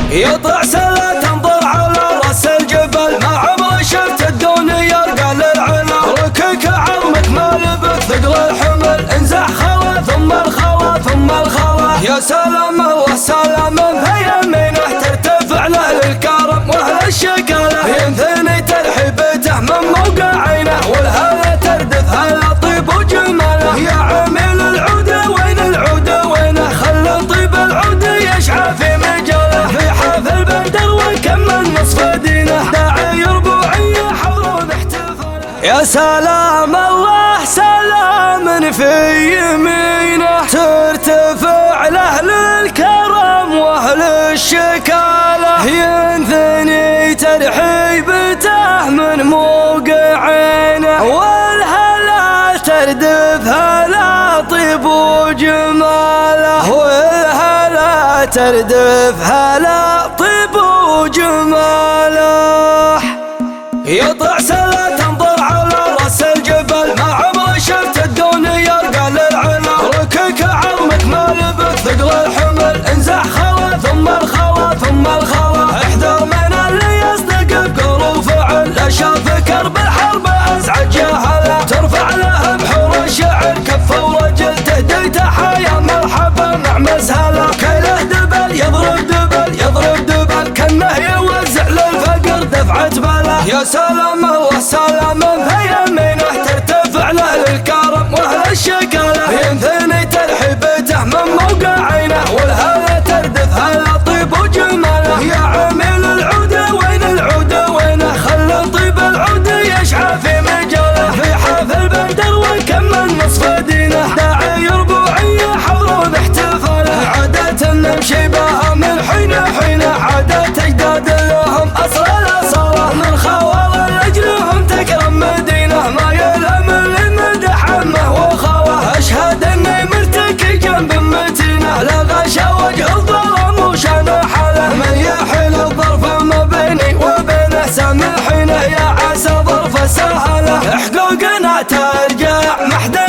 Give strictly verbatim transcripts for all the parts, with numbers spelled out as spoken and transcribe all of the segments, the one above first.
يطلع سلا تنظر على راس الجبل، ما عمري شفت الدنيا قال العلا. ركك عظمك ما لبث ثقل الحمل، انزع خلا ثم الخلا ثم الخلا. يا سلام الله سلام في يمينه ترتفع له للكرم واهل الشكاله. ينثني ترحيبته من موقع عينه، والهلا تردف هلا طيب وجماله. يا عميل العود وين العود وينه، خلى طيب العود يشعى في مجاله. في حافل بدر وكمل نصف دينه، داعي ربوعيه حضرون احتفاله. يا سلام الله سلام في يمينه ترتفع لاهل الكرم واهل الشكاله. ينثني ترحيبته من موقع عينه، والهلا تردف هلا طيب وجماله. والهلا تردف هلا طيب وجماله. يطلع سلا تنظر على راس الجبل، ما عمري شفت الدنيا قال العلا. ركك عظمك ما لبث ثقل الحمل، انزع خلا ثم الخلا ثم الخلا. احذر من اللي يصدق بقول وفعل، لا شاف كرب الحرب ازعج جهله. ترفع له بحور الشعر كف ورجل، تهدي تحايا مرحبا مع مسهله. كيله دبل يضرب دبل يضرب دبل، كانه يوزع للفقر دفعة بلا. يا سلام الله سلام في يمينه ترتفع له للكرم واهل الشكاله. ينثني ترحيبته من موقع عينه، والهلا تردف هلا طيب وجماله. يا عميل العود وين العود وينه، خلى طيب العود يشعى في مجاله. في حافل بدر وكمل نصف دينه، داعي ربوعيه حضرون احتفاله. عادة نمشي بها من حين حين، عادة اجداد لهم اصل الاصاله. من خوال لاجلهم تكرم مدينه، ما يلهم اللي مدح عمه وخواه. اشهد اني مرتكي جنب متينه، لا غشا وجه الظلم وشان حاله. من يحيل الظرف ما بيني وبينه، سامحينه يا عسى ظرف سهله. حقوقنا ترجع ما حدا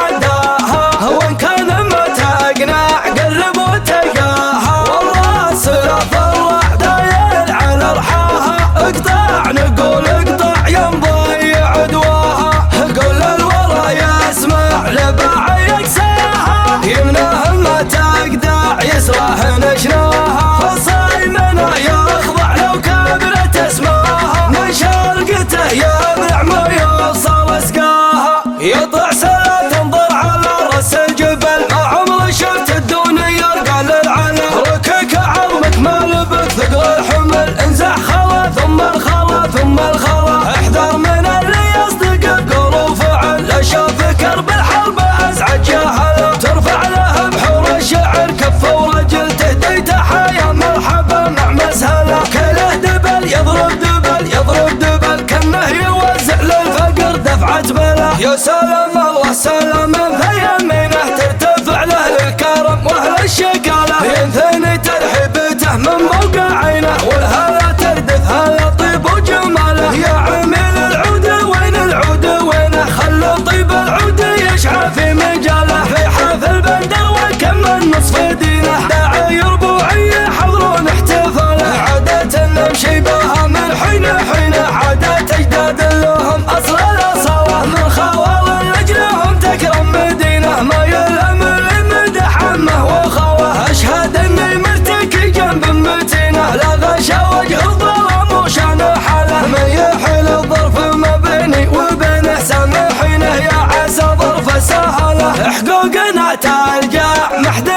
تعداها، وان كان ما تقنع قرب وتلقاها. والله سلف الله داير على رحاها، اقطع نقول اقطع ينضيع عدواها. قول الورى يسمع لباع يكساها، يمناه ما تقدع يسرح نشناها. فصايمنا يخضع لو كبرت اسماها، من شرقته يبع ما يوصل اسقاها. يطلع سلا تنظر على راس الجبل، ما عمري شفت الدنيا قال العلا. ركك عظمك ما لبث ثقل الحمل، انزع خلا ثم الخلا ثم الخلا. احذر من اللي يصدق بقول وفعل، لا شاف كرب الحرب ازعج جهله. ترفع له بحور الشعر كف ورجل، تهدي تحايا مرحبا مع مسهله. كيله دبل يضرب دبل يضرب دبل، كانه يوزع للفقر دفعة بلا. يا سلام الله سلام في يمينه ترتفع له للكرم واهل الشكاله. ينثني ترحيبته من موقع عينه، والهلا تردف هلا طيب وجماله. يا عميل العود وين العود وينه، خلى طيب العود يشعى في مجاله. في حافل بدر وكمل نصف دينه، داعي ربوعيه حضرون احتفاله. عادة نمشي بها من حين حين، عادة اجداد لهم اصل الاصاله. من خوال لاجلهم تكرم مدينه، ما يلهم اللي مدح عمه وخواه. اشهد اني مرتكي جنب متينه، لا غشا وجه الظلم وشان حاله. من يحيل الظرف ما بيني وبينه، سامحينه يا عسى ظرف سهله. حقوقنا ترجع ما حدا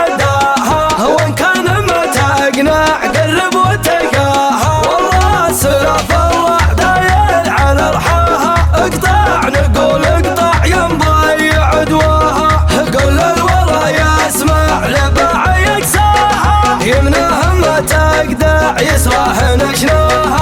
تعداها، وان كان ما تقنع قرب وتلقاها. والله سلف الله داير على رحاها، اقطع نقول اقطع ينضيع عدواها. قول الورى يسمع لباع يكساها، يمناه ما تقدع يسرح نشناها.